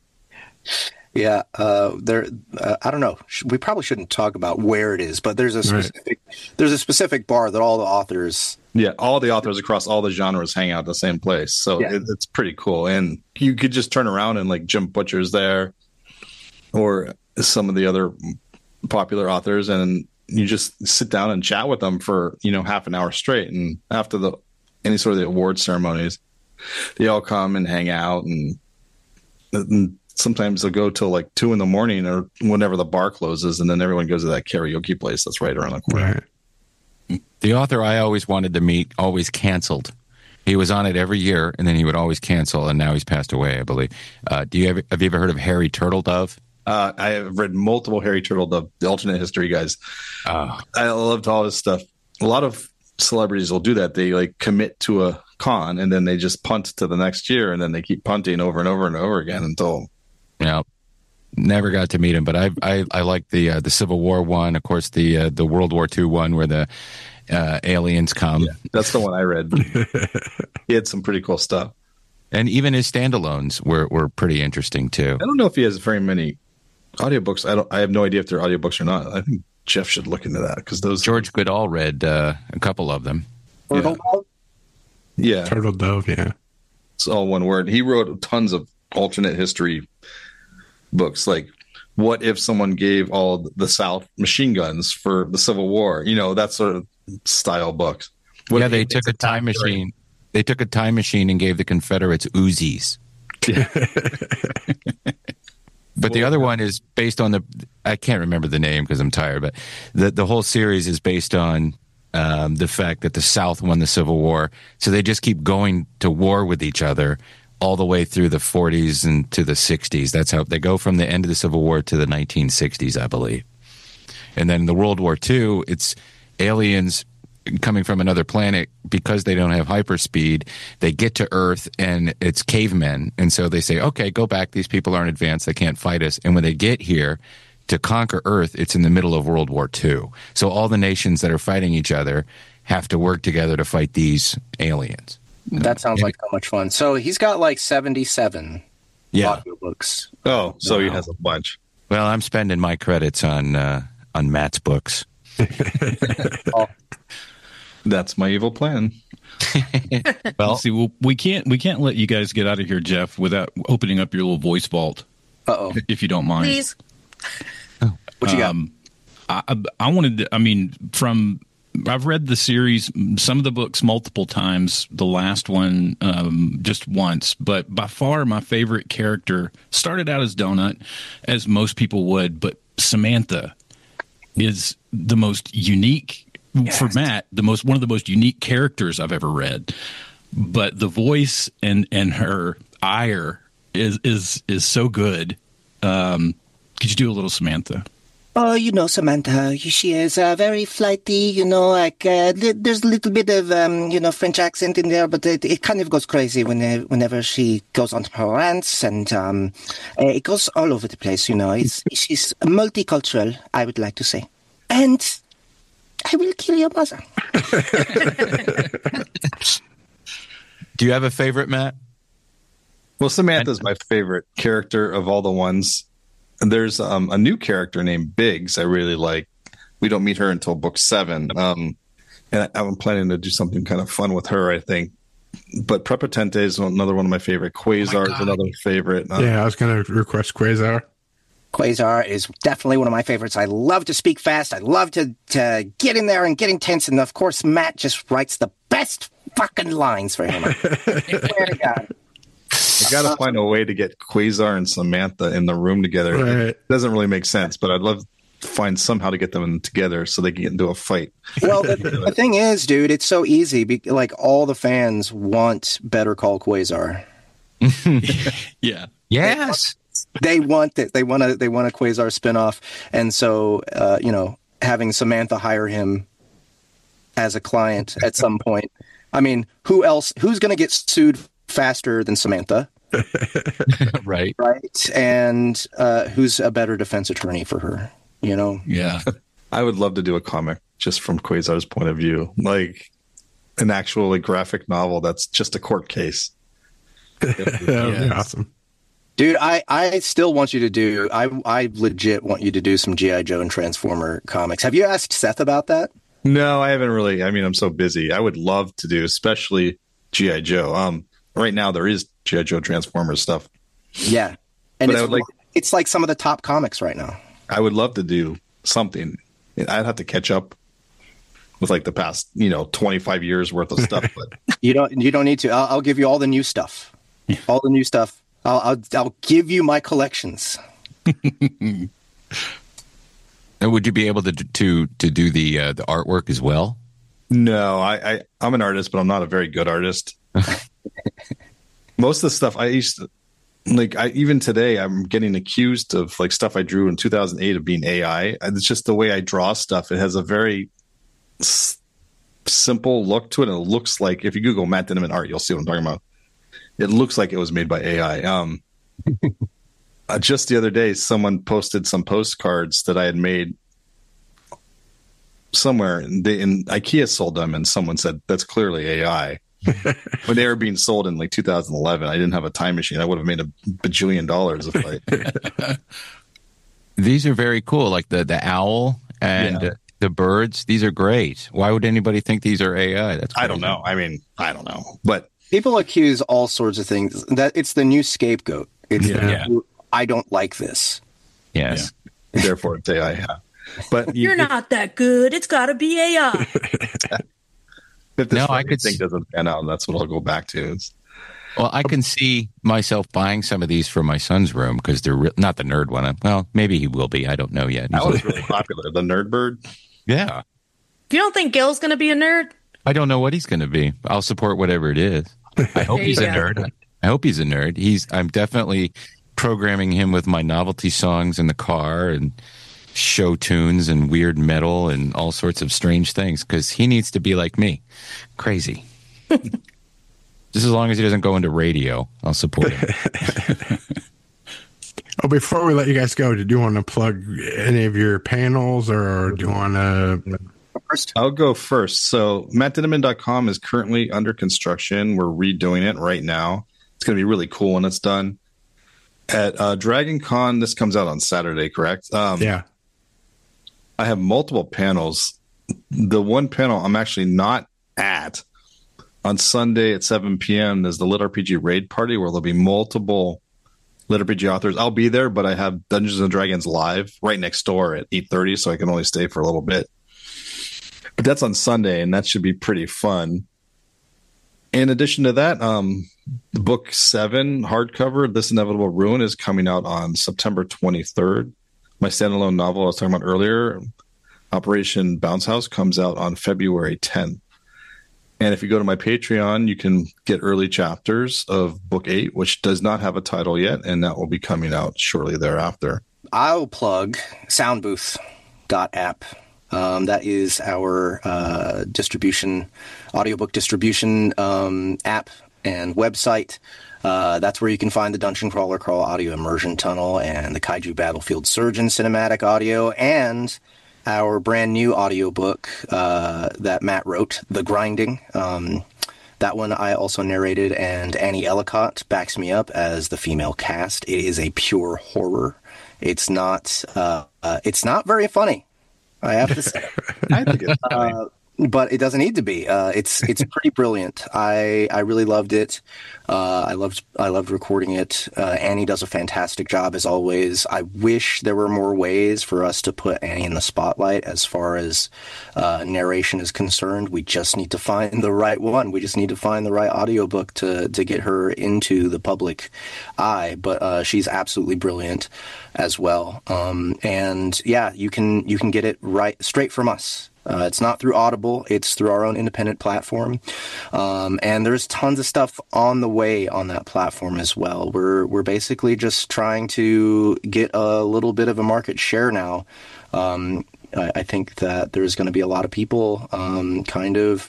Yeah, uh, there. Uh, I don't know. We probably shouldn't talk about where it is, but there's a specific right. there's a specific bar that all the authors. Yeah, all the authors across all the genres hang out at the same place, so yeah. it, it's pretty cool. And you could just turn around and like Jim Butcher's there, or some of the other popular authors, and you just sit down and chat with them for you know half an hour straight. And after the any sort of the award ceremonies, they all come and hang out and. and sometimes they'll go till like two in the morning or whenever the bar closes, and then everyone goes to that karaoke place that's right around the corner. Right. The author I always wanted to meet always canceled. He was on it every year, and then he would always cancel, and now he's passed away, I believe. Uh, do you ever, have you ever heard of Harry Turtledove? Uh, I have read multiple Harry Turtledove, the alternate history guys. Uh, I loved all his stuff. A lot of celebrities will do that. They like commit to a con, and then they just punt to the next year, and then they keep punting over and over and over again until... Yeah, never got to meet him, but I I, I like the uh, the Civil War one, of course, the uh, the World War Two one where the uh, aliens come. Yeah, that's the one I read. He had some pretty cool stuff, and even his standalones were were pretty interesting too. I don't know if he has very many audiobooks. I don't. I have no idea if they're audiobooks or not. I think Jeff should look into that because those George Goodall read uh, a couple of them. Yeah. yeah, Turtledove. Yeah, it's all one word. He wrote tons of alternate history books, like what if someone gave all the South machine guns for the Civil War, you know, that sort of style books. What yeah, they took a time machine. They took a time machine and gave the Confederates Uzis. But the other one is based on the, I can't remember the name because I'm tired, but the, the whole series is based on um, the fact that the South won the Civil War. So they just keep going to war with each other all the way through the forties and to the sixties. That's how they go from the end of the Civil War to the nineteen sixties, I believe. And then in the World War Two, it's aliens coming from another planet because they don't have hyperspeed. They get to Earth and it's cavemen. And so they say, okay, go back. These people aren't advanced. They can't fight us. And when they get here to conquer Earth, it's in the middle of World War Two. So all the nations that are fighting each other have to work together to fight these aliens. That sounds like so much fun. So he's got like seventy-seven yeah. audiobooks. Oh, so wow. He has a bunch. Well, I'm spending my credits on uh, on Matt's books. Oh. That's my evil plan. Well, see, well, we can't we can't let you guys get out of here, Jeff, without opening up your little voice vault. Uh-oh. If you don't mind. Please. What you got? Um, I, I wanted to, I mean, from, I've read the series, some of the books multiple times, the last one um, just once, but by far my favorite character started out as Donut, as most people would, but Samantha is the most unique, yes. for Matt, the most one of the most unique characters I've ever read. But the voice and, and her ire is, is, is so good. Um, could you do a little Samantha? Oh, you know, Samantha, she is uh, very flighty, you know, like, uh, li- there's a little bit of, um, you know, French accent in there, but it, it kind of goes crazy when, uh, whenever she goes on her rants, and um, uh, it goes all over the place, you know. It's, she's multicultural, I would like to say. And I will kill your mother. Do you have a favorite, Matt? Well, Samantha's my favorite character of all the ones. There's um, a new character named Biggs I really like. We don't meet her until book seven. Um, and I, I'm planning to do something kind of fun with her, I think. But Prepotente is another one of my favorite. Quasar oh is another favorite. Um, yeah, I was going to request Quasar. Quasar is definitely one of my favorites. I love to speak fast. I love to, to get in there and get intense. And, of course, Matt just writes the best fucking lines for him. I swear to God. I got to find a way to get Quasar and Samantha in the room together. Right. It doesn't really make sense, but I'd love to find somehow to get them together so they can get into a fight. Well, the, the thing is, dude, it's so easy. Be, like, all the fans want Better Call Quasar. Yeah. Yes. They want it. They want a, they want a Quasar spinoff. And so, uh, you know, having Samantha hire him as a client at some point. I mean, who else? Who's going to get sued faster than Samantha? Right. Right. And uh, who's a better defense attorney for her? You know? Yeah. I would love to do a comic just from Quasar's point of view, like an actual like, graphic novel that's just a court case. That would be awesome. Dude, I, I still want you to do, I, I legit want you to do some G I. Joe and Transformer comics. Have you asked Seth about that? No, I haven't really. I mean, I'm so busy. I would love to do, especially G I. Joe. Um, right now there is G I. Joe Transformers stuff. Yeah. And but it's, I would like, it's like some of the top comics right now. I would love to do something. I'd have to catch up with like the past, you know, twenty-five years worth of stuff. But you don't, you don't need to. I'll, I'll give you all the new stuff, all the new stuff. I'll, I'll, I'll give you my collections. And would you be able to to to do the uh, the artwork as well? No, I, I I'm an artist, but I'm not a very good artist. Most of the stuff I used to, like, I even today I'm getting accused of like stuff I drew in two thousand eight of being A I. It's just the way I draw stuff. It has a very s- simple look to it, and it looks like if you Google Matt Dinniman art, you'll see what I'm talking about. It looks like it was made by A I. Um, uh, just the other day, someone posted some postcards that I had made somewhere. And, they, and IKEA sold them, and someone said, that's clearly A I. When they were being sold in like two thousand eleven, I didn't have a time machine. I would have made a bajillion dollars if I... These are very cool, like the, the owl and yeah. uh, the birds. These are great. Why would anybody think these are A I? That's crazy. I don't know. I mean, I don't know. But people accuse all sorts of things. That it's the new scapegoat. It's Yeah. the, I don't like this. Yes. yeah. Therefore, it's A I. Yeah. But You're you, not that good. It's got to be A I. if this No, I could thing s- doesn't pan out, that's what I'll go back to. It's, Well, I can see myself buying some of these for my son's room because they're re- not the nerd one. Well, maybe he will be. I don't know yet. that was really popular. The Nerd Bird. Yeah. You don't think Gil's going to be a nerd? I don't know what he's going to be. I'll support whatever it is. I hope There he's you a go. nerd. I hope he's a nerd. He's. I'm definitely programming him with my novelty songs in the car and show tunes and weird metal and all sorts of strange things because he needs to be like me, crazy. Just as long as he doesn't go into radio, I'll support him. Oh, before we let you guys go, did you want to plug any of your panels, or do you want to? First, I'll go first. So Matt Dinniman dot com is currently under construction. We're redoing it right now. It's going to be really cool when it's done. At uh, Dragon Con, this comes out on Saturday, correct? Um, Yeah. I have multiple panels. The one panel I'm actually not at on Sunday at seven p.m. is the Lit R P G Raid Party, where there'll be multiple Lit R P G authors. I'll be there, but I have Dungeons and Dragons live right next door at eight thirty, so I can only stay for a little bit. But that's on Sunday, and that should be pretty fun. In addition to that, um, the book seven hardcover, This Inevitable Ruin, is coming out on September twenty-third. My standalone novel I was talking about earlier, Operation Bounce House, comes out on February tenth. And if you go to my Patreon, you can get early chapters of book eight, which does not have a title yet, and that will be coming out shortly thereafter. I'll plug soundbooth dot app. Um, that is our uh, distribution, audiobook distribution um, app and website. Uh, that's where you can find the Dungeon Crawler Crawl audio immersion tunnel and the Kaiju Battlefield Surgeon cinematic audio and our brand new audiobook uh, that Matt wrote, The Grinding. Um, that one I also narrated, and Annie Ellicott backs me up as the female cast. It is a pure horror. It's not. Uh, uh, it's not very funny, I have to say. I think it's funny. Uh, but it doesn't need to be. Uh, it's it's pretty brilliant. I I really loved it. Uh, I loved I loved recording it. Uh, Annie does a fantastic job as always. I wish there were more ways for us to put Annie in the spotlight as far as uh, narration is concerned. We just need to find the right one. We just need to find the right audiobook to to get her into the public eye. But uh, she's absolutely brilliant as well. Um, and yeah, you can you can get it right straight from us. Uh, it's not through Audible. It's through our own independent platform. Um, and there's tons of stuff on the way on that platform as well. We're we're basically just trying to get a little bit of a market share now. Um, I, I think that there's going to be a lot of people um, kind of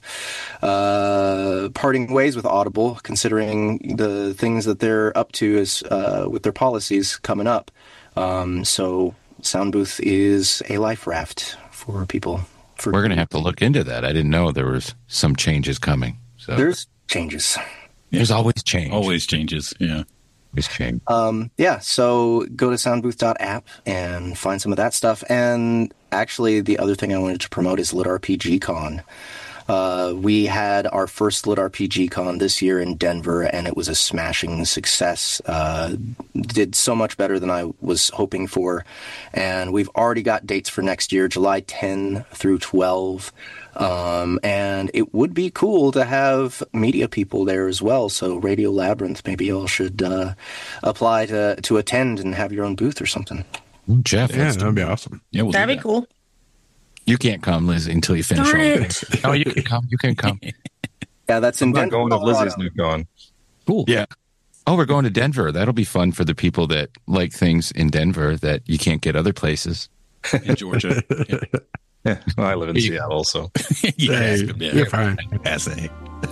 uh, parting ways with Audible, considering the things that they're up to as, uh, with their policies coming up. Um, so Soundbooth is a life raft for people. For We're going to have to look into that. I didn't know there was some changes coming. So there's changes. There's always change. Always changes. Yeah. Always change. Um, yeah. So go to soundbooth dot app and find some of that stuff. And actually, the other thing I wanted to promote is Lit R P G Con. Uh, we had our first Lit R P G Con this year in Denver, and it was a smashing success. Uh, did so much better than I was hoping for. And we've already got dates for next year, July tenth through twelve. Um, and it would be cool to have media people there as well. So Radio Labyrinth, maybe y'all should uh, apply to, to attend and have your own booth or something. Ooh, Jeff, yeah, that'd be awesome. Yeah, we'll That'd be that. cool. You can't come, Liz, until you finish. Darn all it. Oh, you can come. You can come. Yeah, that's in I'm not Denver, going if Colorado. Lizzie's not going. Cool. Yeah. Oh, we're going to Denver. That'll be fun for the people that like things in Denver that you can't get other places. In Georgia. Yeah. Yeah, well, I live in Seattle, so. Yes, Hey, you're fine. Yes, hey.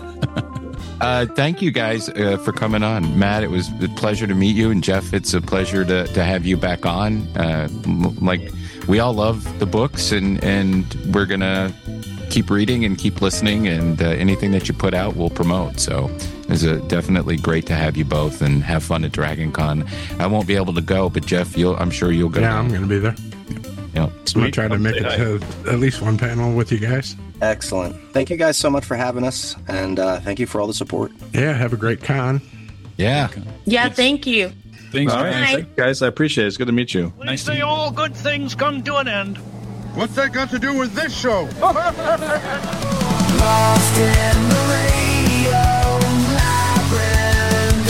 Uh, thank you guys uh, for coming on. Matt, it was a pleasure to meet you. And Jeff, it's a pleasure to, to have you back on. Uh, m- like, we all love the books, and, and we're going to keep reading and keep listening, and uh, anything that you put out, we'll promote. So it's a, definitely great to have you both and have fun at Dragon Con. I won't be able to go, but Jeff, you'll, I'm sure you'll go. Yeah, I'm going to be there. Yeah. I'm going to try to make it to at least one panel with you guys. Excellent. Thank you guys so much for having us, and uh, thank you for all the support. Yeah, have a great con. Yeah. Yeah, thank you. Thanks, All right, guys. Bye. guys, I appreciate it. It's good to meet you. Nice to Say meet you. all good things come to an end. What's that got to do with this show? Lost in the radio labyrinth.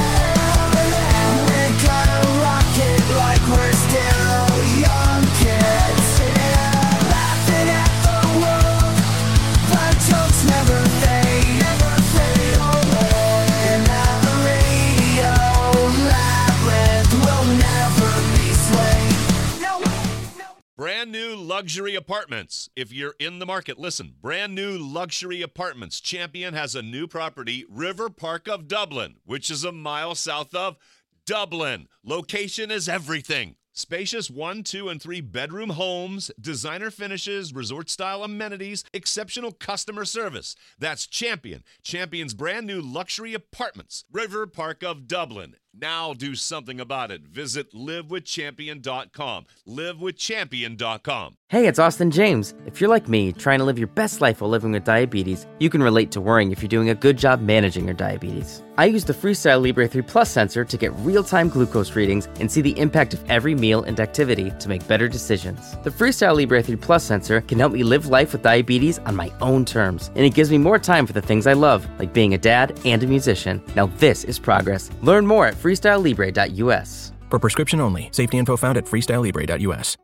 We're gonna rock it like we're still young kids. Laughing at the world, the jokes never fade, never fade away. And at the radio labyrinth, we'll never be swayed. No, no. Brand new luxury apartments. If you're in the market, listen. Brand new luxury apartments. Champion has a new property, River Park of Dublin, which is a mile south of Dublin. Location is everything. Spacious one, two, and three bedroom homes, designer finishes, resort-style amenities, exceptional customer service. That's Champion. Champion's brand new luxury apartments, River Park of Dublin. Now do something about it. Visit live with champion dot com. live with champion dot com. Hey, it's Austin James. If you're like me, trying to live your best life while living with diabetes, you can relate to worrying if you're doing a good job managing your diabetes. I use the Freestyle Libre three Plus sensor to get real-time glucose readings and see the impact of every meal and activity to make better decisions. The Freestyle Libre three Plus sensor can help me live life with diabetes on my own terms, and it gives me more time for the things I love, like being a dad and a musician. Now this is progress. Learn more at freestyle libre dot u s. For prescription only. Safety info found at freestyle libre dot u s.